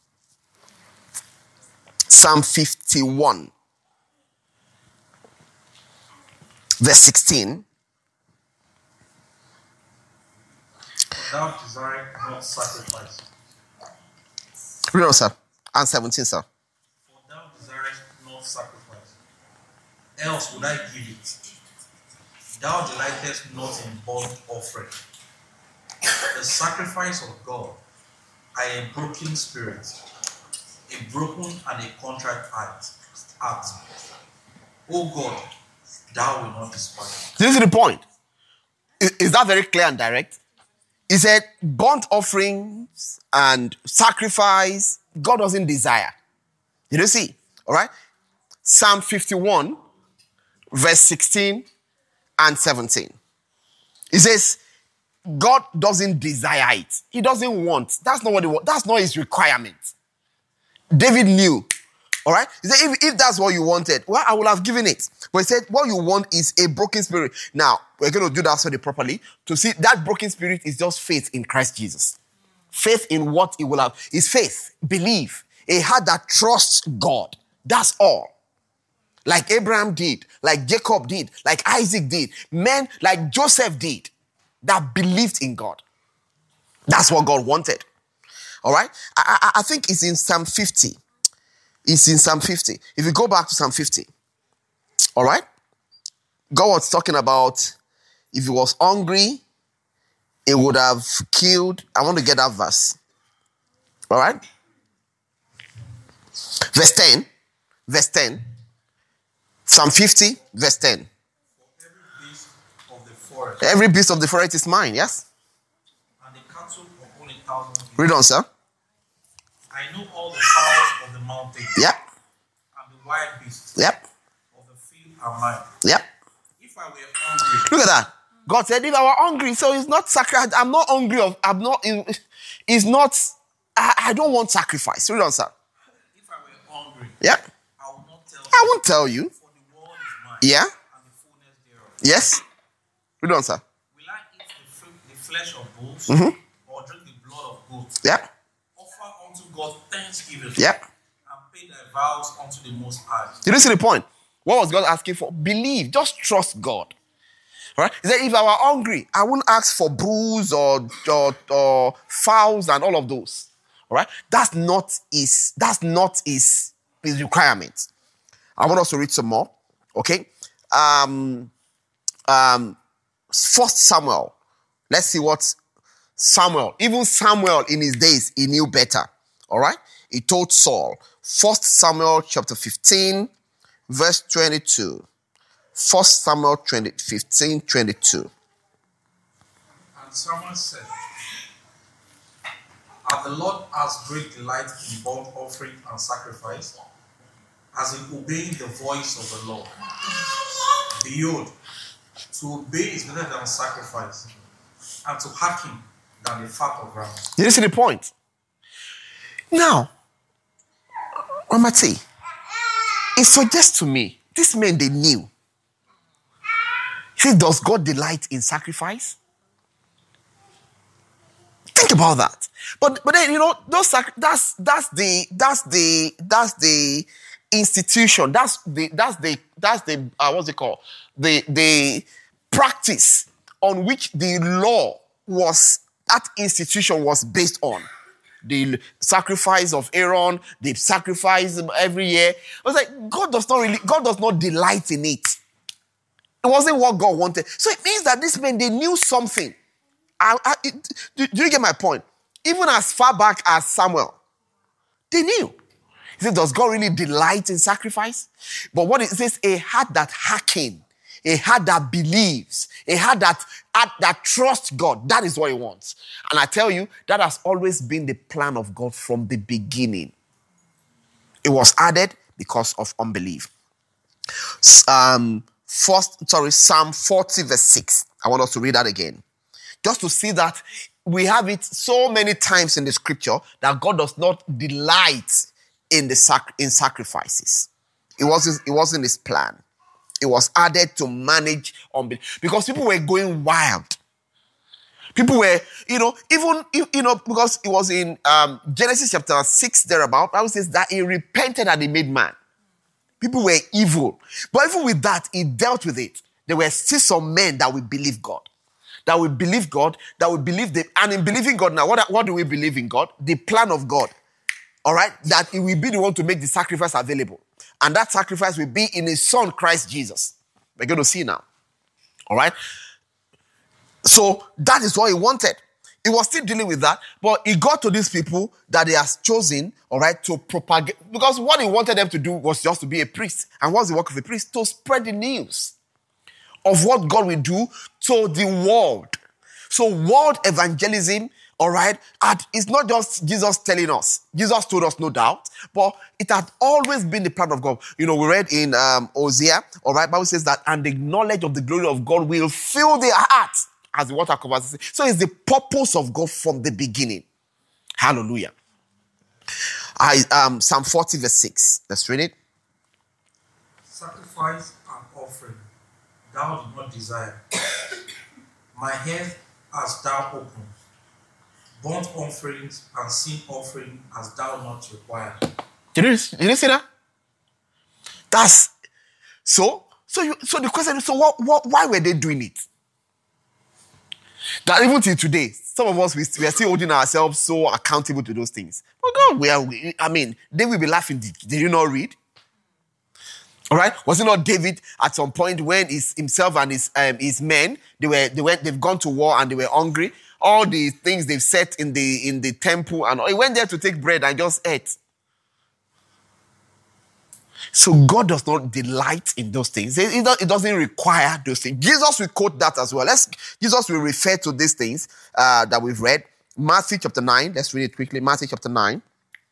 Psalm fifty-one. Verse sixteen. Thou desire not sacrifice. Read on, sir. And seventeen, sir. For thou desirest not sacrifice, else would I give it. Thou delightest not in burnt offering. The sacrifice of God, I am broken spirit, a broken and a contrite heart. heart. O God, thou wilt not despise. This is the point. Is, is that very clear and direct? He said, burnt offerings and sacrifice, God doesn't desire. You don't see? All right? Psalm fifty-one, verse sixteen and seventeen. It says, God doesn't desire it. He doesn't want. That's not what he wants. That's not his requirement. David knew. All right? He said, if, if that's what you wanted, well, I would have given it. But he said, what you want is a broken spirit. Now, we're going to do that study properly. To see that broken spirit is just faith in Christ Jesus. Faith in what he will have. Is faith. Believe. A heart that trusts God. That's all. Like Abraham did. Like Jacob did. Like Isaac did. Men like Joseph did. That believed in God. That's what God wanted. All right? I, I, I think it's in Psalm fifty. It's in Psalm fifty. If you go back to Psalm fifty. All right? God was talking about if he was hungry, he would have killed. I want to get that verse. All right? Verse ten. Verse ten. Psalm fifty, verse ten. Forest. Every beast of the forest is mine, yes? And the cattle upon a thousand. Read on, sir. I know all the fowls of the mountain. Yep. And the wild beasts. Yep. Of the field are mine. Yep. If I were hungry. Look at that. God said, if I were hungry, so it's not sacrifice. I'm not hungry of, I'm not, it's not, I, I don't want sacrifice. Read on, sir. If I were hungry. Yep. I will not tell you. I won't tell you. For the world is mine. Yeah. And the fullness thereof. Yes. Read on, sir. Will I eat the, fruit, the flesh of bulls, Mm-hmm. or drink the blood of goats? Yep. Offer unto God thanksgiving. Yep. And pay thy vows unto the Most High. Did you see the point? What was God asking for? Believe. Just trust God. All right? He said, if I were hungry, I wouldn't ask for bulls or, or, or fowls and all of those. All right? That's not his, that's not his, his requirement. I want us to read some more. Okay? Um, um, First Samuel. Let's see what Samuel, even Samuel in his days, he knew better. All right? He told Saul. First Samuel chapter fifteen, verse twenty-two. First Samuel fifteen, twenty-two. And Samuel said, as the Lord has great delight in burnt offering and sacrifice, as in obeying the voice of the Lord. Behold, to obey is better than sacrifice, and to hearken than the fat of rams. Did you see the point? Now, Ramati, it suggests to me, these men, they knew. He said, does God delight in sacrifice? Think about that. But but then, you know, those sac- that's that's the that's the that's the institution. That's the that's the that's the uh, what's it called? The the practice on which the law was, that institution was based on. The sacrifice of Aaron, the sacrifice every year. I was like, God does not really, God does not delight in it. It wasn't what God wanted. So it means that these men, they knew something. I, I, it, do, do you get my point? Even as far back as Samuel, they knew. He said, does God really delight in sacrifice? But what it says, a heart that hearken, a heart that believes, a heart that, heart that trusts God, that is what he wants. And I tell you, that has always been the plan of God from the beginning. It was added because of unbelief. Um, first, sorry, Psalm forty verse six. I want us to read that again. Just to see that we have it so many times in the scripture that God does not delight in the sac- in sacrifices. It wasn't, it wasn't his plan. It was added to manage unbelief. Because people were going wild. People were, you know, even, you know, because it was in um, Genesis chapter six, thereabout, Bible says that he repented and he made man. People were evil. But even with that, he dealt with it. There were still some men that will believe God. That will believe God, that will believe the, and in believing God now, what, what do we believe in God? The plan of God. All right? That he will be the one to make the sacrifice available. And that sacrifice will be in his son, Christ Jesus. We're going to see now. All right? So that is what he wanted. He was still dealing with that, but he got to these people that he has chosen, all right, to propagate. Because what he wanted them to do was just to be a priest. And what's the work of a priest? To spread the news of what God will do to the world. So world evangelism, All right. And it's not just Jesus telling us. Jesus told us, no doubt, but it had always been the plan of God. You know, we read in um, Hosea, all right, Bible says that, and the knowledge of the glory of God will fill their hearts as the water covers the sea. So it's the purpose of God from the beginning. Hallelujah. I um Psalm forty verse six. Let's read it. Sacrifice and offering thou did not desire. My head hast thou opened. Burnt offerings and sin offering hast thou not required. Did you, did you see that? That's so. So you. So the question is: so what? What? Why were they doing it? That even till today, some of us we, we are still holding ourselves so accountable to those things. Oh God, we are. We, I mean, they will be laughing. Did, did you not read? All right, was it not David at some point when his, himself and his um, his men they were they went they've gone to war and they were hungry? All the things they've set in the in the temple, and he went there to take bread and just ate. So God does not delight in those things. It doesn't require those things. Jesus will quote that as well. Let's Jesus will refer to these things uh, that we've read. Matthew chapter nine. Let's read it quickly. Matthew chapter nine.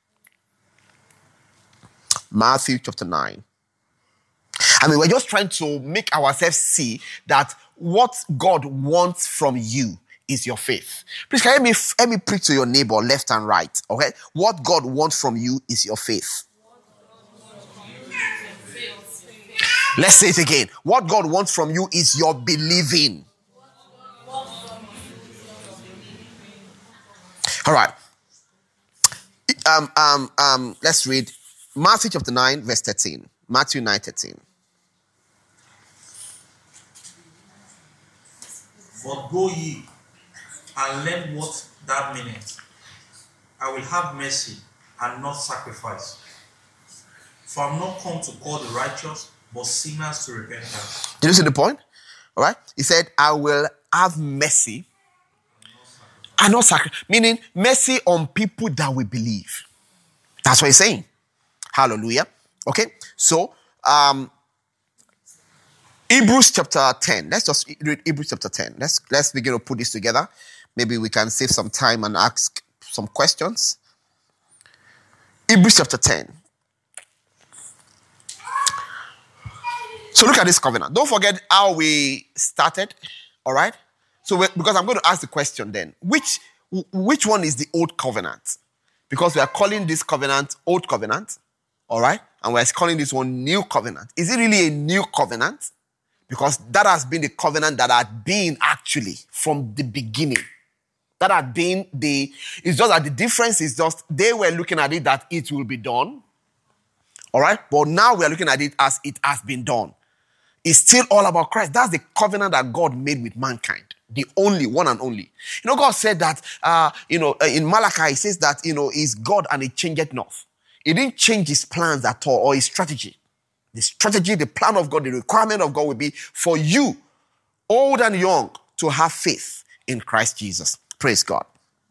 Matthew chapter nine. I mean, we're just trying to make ourselves see that what God wants from you is your faith. Please, can you let me, let me preach to your neighbor left and right, okay? What God wants from you is your faith. Let's say it again. What God wants from you is your believing. All right. Um, um, um, let's read Matthew chapter nine, verse thirteen. Matthew nine, thirteen. But go ye and learn what that meaneth. I will have mercy and not sacrifice. For I am not come to call the righteous, but sinners to repentance. Did you see the point? All right. He said, I will have mercy and not sacrifice. Meaning mercy on people that we believe. That's what he's saying. Hallelujah. Okay. So, um, Hebrews chapter ten. Let's just read Hebrews chapter ten. Let's, let's begin to put this together. Maybe we can save some time and ask some questions. Hebrews chapter ten. So look at this covenant. Don't forget how we started. All right. So because I'm going to ask the question then, which which one is the old covenant? Because we are calling this covenant old covenant. All right. And we're calling this one new covenant. Is it really a new covenant? Because that has been the covenant that had been actually from the beginning. That had been the, it's just that the difference is just they were looking at it that it will be done. All right. But now we're looking at it as it has been done. It's still all about Christ. That's the covenant that God made with mankind. The only, one and only. You know, God said that, uh, you know, in Malachi, he says that, you know, he's God and he changeth not. He didn't change his plans at all or his strategy. The strategy, the plan of God, the requirement of God will be for you, old and young, to have faith in Christ Jesus. Praise God.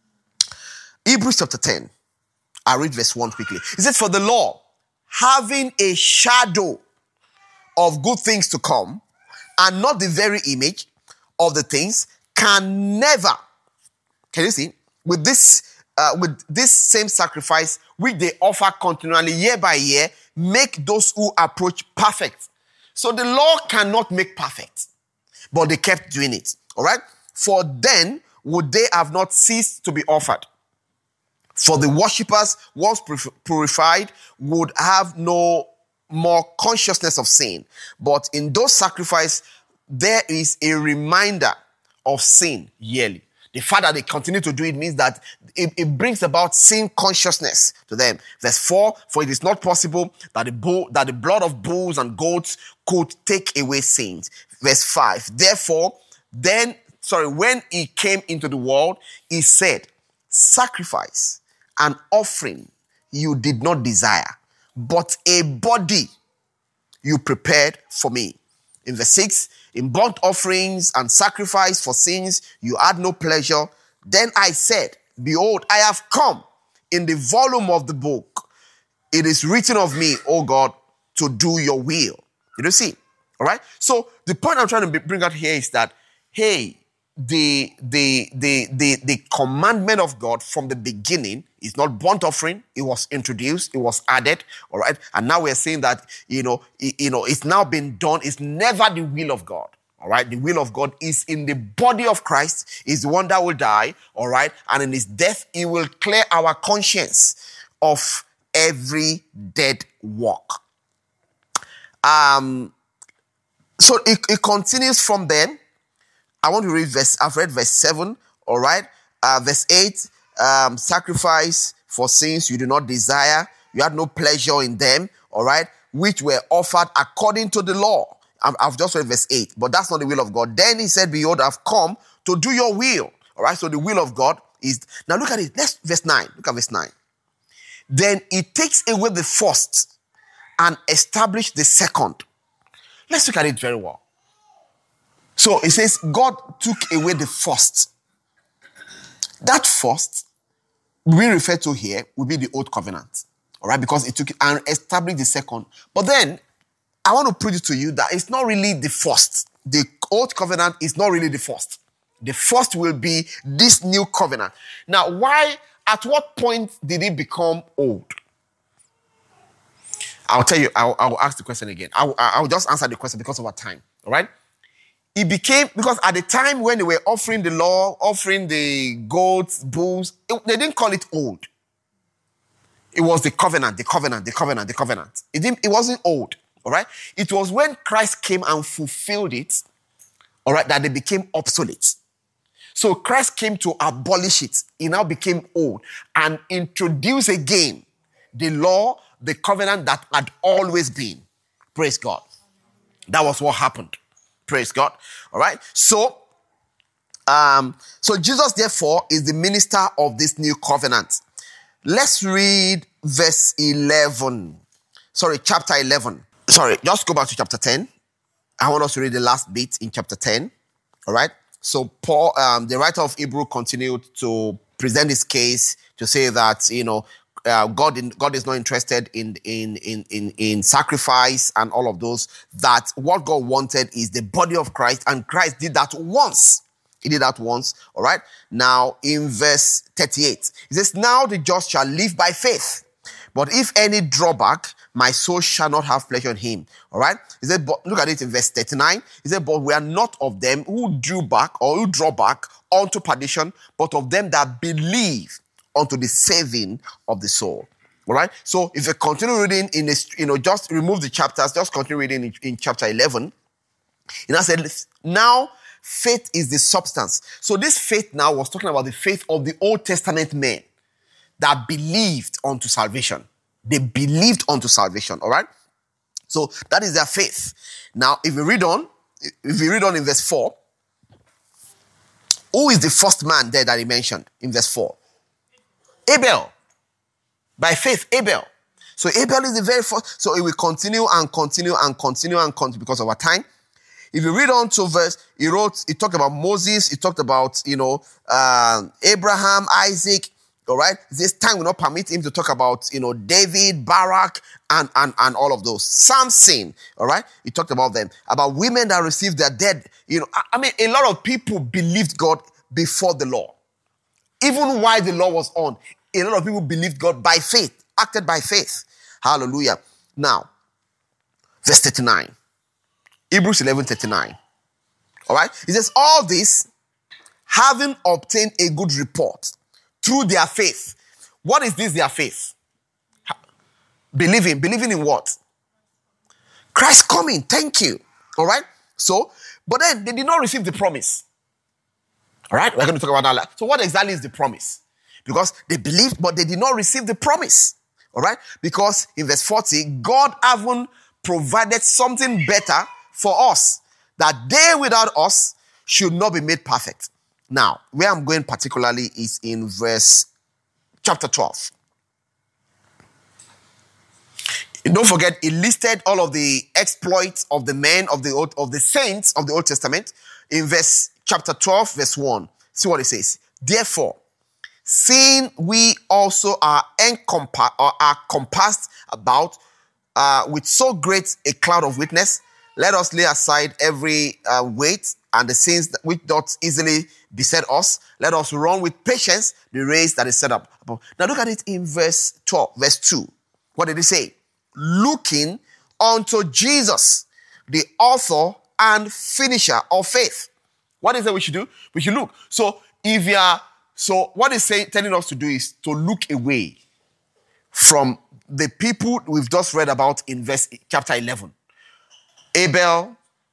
Hebrews chapter ten. I read verse one quickly. It says, for the law, having a shadow of good things to come, and not the very image of the things, can never, can you see, with this uh, with this same sacrifice, which they offer continually year by year, make those who approach perfect. So the law cannot make perfect, but they kept doing it. All right? For then would they have not ceased to be offered. For the worshippers, once purified, would have no more consciousness of sin. But in those sacrifices, there is a reminder of sin yearly. The fact that they continue to do it means that it, it brings about sin consciousness to them. Verse four, for it is not possible that the, bull, that the blood of bulls and goats could take away sins. Verse five, therefore, then, sorry, when he came into the world, he said, sacrifice and offering you did not desire, but a body you prepared for me. In verse six, in burnt offerings and sacrifice for sins, you had no pleasure. Then I said, behold, I have come. In the volume of the book, it is written of me, O God, to do your will. You don't see? All right? So the point I'm trying to bring out here is that, hey, the, the, the, the, the commandment of God from the beginning is not burnt offering. It was introduced, it was added, all right? And now we're saying that, you know, it, you know, it's now been done. It's never the will of God, all right? The will of God is in the body of Christ, is the one that will die, all right? And in his death, he will clear our conscience of every dead work. Um, so it, it continues from then. I want to read verse, I've read verse seven, all right? Uh, verse eight, um, sacrifice for sins you do not desire. You had no pleasure in them, all right? Which were offered according to the law. I've, I've just read verse eight, but that's not the will of God. Then he said, behold, I've come to do your will, all right? So the will of God is, now look at it. Let's, verse nine, look at verse nine. Then he takes away the first and establish the second. Let's look at it very well. So it says God took away the first. That first we refer to here will be the old covenant. All right, because it took it and established the second. But then I want to prove it to you that it's not really the first. The old covenant is not really the first. The first will be this new covenant. Now, why, at what point did it become old? I'll tell you, I'll, I'll ask the question again. I'll, I'll just answer the question because of our time. All right? It became, because at the time when they were offering the law, offering the goats, bulls, it, they didn't call it old. It was the covenant, the covenant, the covenant, the covenant. It, didn't, it wasn't old, all right? It was when Christ came and fulfilled it, all right, that they became obsolete. So Christ came to abolish it. It now became old and introduce again the law, the covenant that had always been. Praise God. That was what happened. Praise God. All right. So, um, so Jesus, therefore, is the minister of this new covenant. Let's read verse eleven. Sorry, chapter eleven. Sorry, just go back to chapter ten. I want us to read the last bit in chapter ten. All right. So Paul, um, the writer of Hebrew, continued to present his case to say that, you know, Uh, God, in, God is not interested in, in, in, in, in sacrifice and all of those. That what God wanted is the body of Christ, and Christ did that once. He did that once, all right? Now, in verse thirty-eight, it says, now the just shall live by faith. But if any drawback, my soul shall not have pleasure in him, all right? He said, but look at it in verse thirty-nine. He said, but we are not of them who drew back or who draw back unto perdition, but of them that believe unto the saving of the soul. All right. So if you continue reading in this, you know, just remove the chapters, just continue reading in, in chapter eleven. And I said, now faith is the substance. So this faith now was talking about the faith of the Old Testament men that believed unto salvation. They believed unto salvation. All right. So that is their faith. Now, if you read on, if you read on in verse four, who is the first man there that he mentioned in verse four? Abel. By faith, Abel. So Abel is the very first. So it will continue and continue and continue and continue because of our time. If you read on to verse, he wrote, he talked about Moses, he talked about, you know, uh, Abraham, Isaac, all right? This time will not permit him to talk about, you know, David, Barak, and, and, and all of those. Samson, all right? He talked about them. About women that received their dead. You know, I, I mean, a lot of people believed God before the law. Even while the law was on, a lot of people believed God by faith, acted by faith. Hallelujah. Now, verse thirty-nine. Hebrews eleven thirty-nine. All right? It says, all this, having obtained a good report through their faith. What is this, their faith? Believing. Believing in what? Christ coming. Thank you. All right? So, but then they did not receive the promise. All right? We're going to talk about that. So what exactly is the promise? Because they believed, but they did not receive the promise. All right? Because in verse forty, God haven't provided something better for us, that they without us should not be made perfect. Now, where I'm going particularly is in verse chapter twelve. Don't forget, it listed all of the exploits of the men of the old, of the saints of the Old Testament in verse chapter twelve, verse one. See what it says. Therefore, seeing we also are encompassed or are compassed about uh, with so great a cloud of witness, let us lay aside every uh, weight and the sins that which doth easily beset us, let us run with patience the race that is set up. Now look at it in verse twelve, verse two. What did he say? Looking unto Jesus, the author and finisher of faith. What is that we should do? We should look. So if you are, so what he's saying, telling us to do is to look away from the people we've just read about in verse chapter eleven. Abel,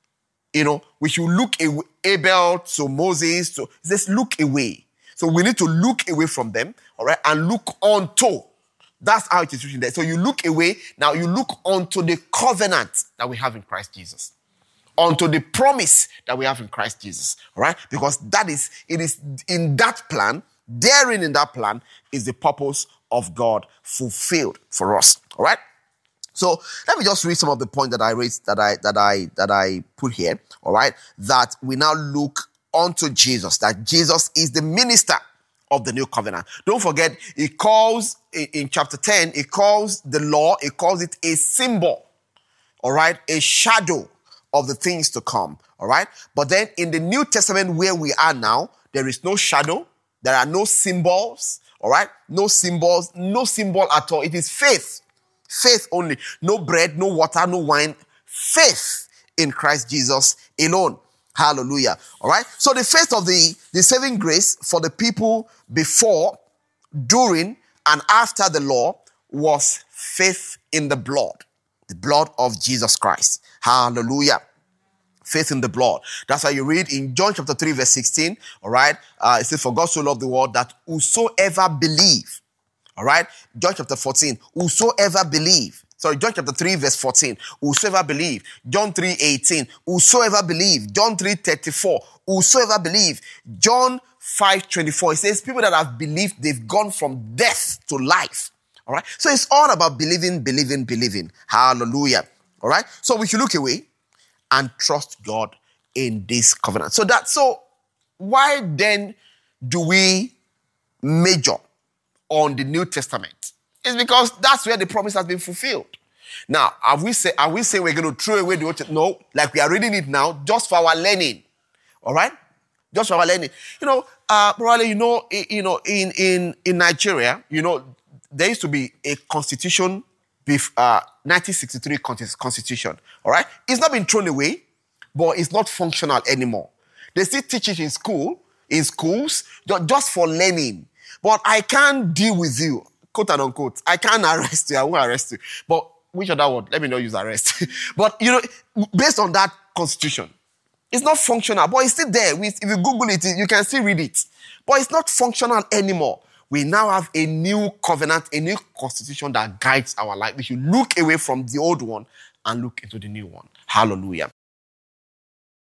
you know, we should look away, Abel to Moses, to, it says look away. So we need to look away from them, all right, and look unto. That's how it is written there. So you look away, now you look unto the covenant that we have in Christ Jesus. Unto the promise that we have in Christ Jesus, all right? Because that is, it is in that plan, therein in that plan is the purpose of God fulfilled for us, all right? So let me just read some of the points that I raised, that I that I that I put here. All right, that we now look unto Jesus. That Jesus is the minister of the new covenant. Don't forget, he calls in, in chapter ten. He calls the law. He calls it a symbol. All right, a shadow of the things to come. All right, but then in the New Testament where we are now, there is no shadow. There are no symbols. All right, no symbols, no symbol at all. It is faith. Faith only. No bread, no water, no wine. Faith in Christ Jesus alone. Hallelujah. All right. So the faith of the, the saving grace for the people before, during, and after the law was faith in the blood. The blood of Jesus Christ. Hallelujah. Faith in the blood. That's why you read in John chapter three, verse sixteen. All right. Uh, it says, for God so loved the world that whosoever believe. All right. John chapter fourteen. Whosoever believe. Sorry, John chapter three, verse fourteen. Whosoever believe. John three, eighteen. Whosoever believe. John three, thirty-four. Whosoever believe. John five, twenty-four. It says people that have believed, they've gone from death to life. All right. So it's all about believing, believing, believing. Hallelujah. All right. So we should look away and trust God in this covenant. So that, so why then do we major on the New Testament? It's because that's where the promise has been fulfilled. Now, are we say, are we saying we're going to throw away the Old Testament? No, like we are reading it now just for our learning. All right? Just for our learning. You know, uh, probably, you know, you know, in, in, in Nigeria, you know, there used to be a constitution, uh, nineteen sixty-three constitution. All right? It's not been thrown away, but it's not functional anymore. They still teach it in school, in schools, just for learning. But I can't deal with you, quote and unquote. I can't arrest you. I won't arrest you. But which other word? Let me not use arrest. But, you know, based on that constitution, it's not functional. But it's still there. If you Google it, you can still read it. But it's not functional anymore. We now have a new covenant, a new constitution that guides our life. We should look away from the old one and look into the new one. Hallelujah.